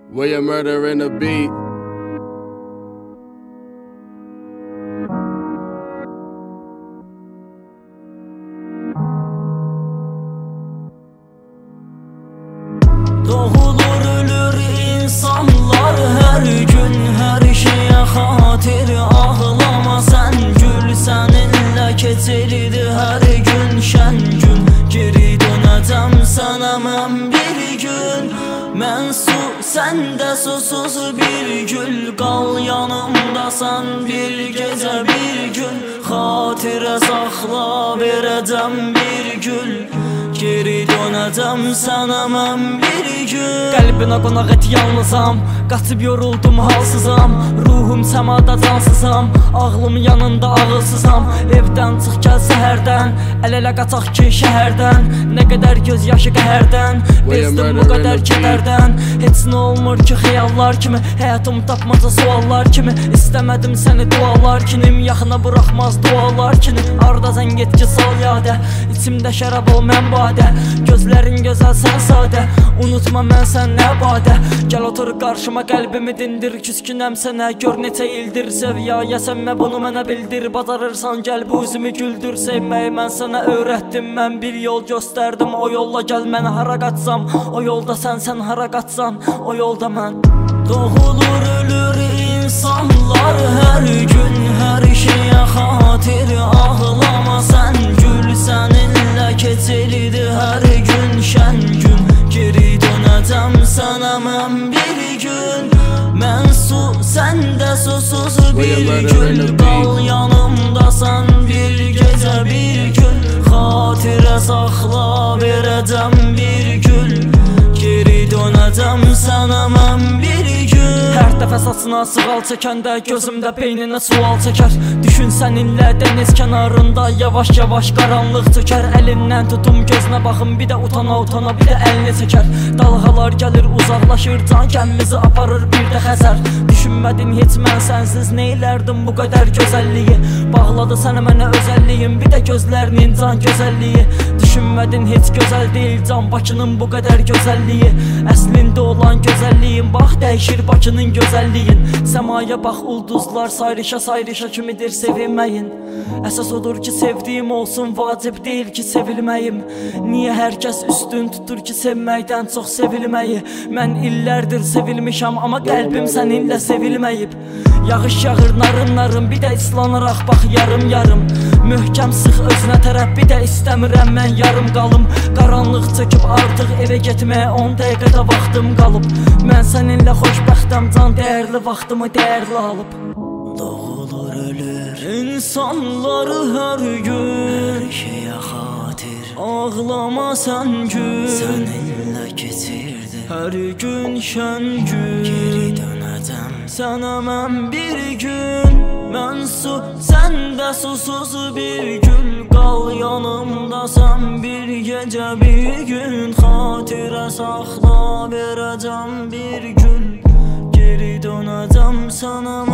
Way of murder in the beat. Doğulur ölür insanlar her gün, her şeye xatir. Ağlama sen gül, seninle keçirdi her gün şen gün. Geri dönəcəm sənə mən bir gün. Mən su, sən də susuz bir gül. Qal yanımda sən bir gecə bir gün. Xatirə saxla verəcəm bir gül. Geri dönəcəm sənə mən bir gün. Qəlbinə qonaq et yalnızam, qaçıb yoruldum halsızam. Ruhum səmada cansızam, ağlım yanında ağılsızam. Evdən çıx gəl səhərdən, əl-ələ qaçaq ki şəhərdən. Nə qədər göz yaşı qəhərdən, bezdim bu qədər kədərdən. Heç nə olmur ki xəyallar kimi, həyatım tapmaca suallar kimi. İstəmədim səni dualar kinim, yaxına buraxmaz dualar kinim. Arda zəng et ki sal yadə, içimdə şərab ol mən badə. Gözlərin gözəl sən sadə, unutma mən sən nə badə. Gəl otur qarşıma qəlbimi dindir, küskünəm sənə gör neçə ildir. Səviyyəyə sənmə bunu mənə bildir, bacarırsan gəl bu üzümü güldür. Sevməyi mən sənə öyrətdim, mən bir yol göstərdim. O yolla gəl mən hara qaçsam, o yolda sən hara qaçsan, o yolda mən. Doğulur ölür insanlar hər gün, hər şeyə xatir. Ağlama sən gül, səninlə keçirdi hər gün şən gün. Geri dönəcəm sənə mən bir gün. Mən su, sən də susuz bir gül. Qal yanımda sən bir gecə bir gün. Xatirə saxla verəcəm bir gül. Geri dönəcəm sənə mən bir gün. Hər dəfə saçına sığal çəkəndə gözümdə beyninə sual çəkər. Düşün səninlə dəniz kənarında yavaş-yavaş qaranlıq çökər. Əlindən tutum gözünə baxım, bir də utana-utana bir də əlini çəkər. Dalğalar gəlir uzaqlaşır, can gəmimizi aparır bir də xəzər. Düşünmədin heç mən sənsiz neylərdim bu qədər gözəlliyi. Bağladı sənə mənə özəlliyim, bir də gözlərinin can gözəlliyi. Düşünmədin heç gözəl deyil can Bakının bu qədər gözəlliyi. Əslində olan gözəlliyim, bax dəyişir Bakının gözəlliyin. Səmaya bax ulduzlar sayrışa kimidir sevilməyin. Əsas odur ki sevdiyim olsun, vacib deyil ki sevilməyim. Niyə hər kəs üstün tutur ki sevməkdən çox sevilməyi. Mən illərdir sevilmişəm, amma qəlbim səninlə sevilməyib. Yağış yağır narın, bir də islanıraq bax yarım. Möhkəm sıx özünə tərəf, bir də istəmirəm mən yarım qalım. Qaranlıq çöküb artıq evə getməyə 10 dəqiqədə vaxtım qalıb. Mən səninlə xoşbəxtəm can, dəyərli vaxtımı dəyərli alıb. Doğulur ölür insanları hər gün, hər şeyə xatir. Ağlama sən gül, səninlə keçirdi hər gün şən gün. Geri dönəcəm sənə mən bir gün. Mən su, sən də susuz bir gül. Qal yanımda sən bir gecə bir gün. Xatirə saxla verəcəm bir gül. Geri dönəcəm sənə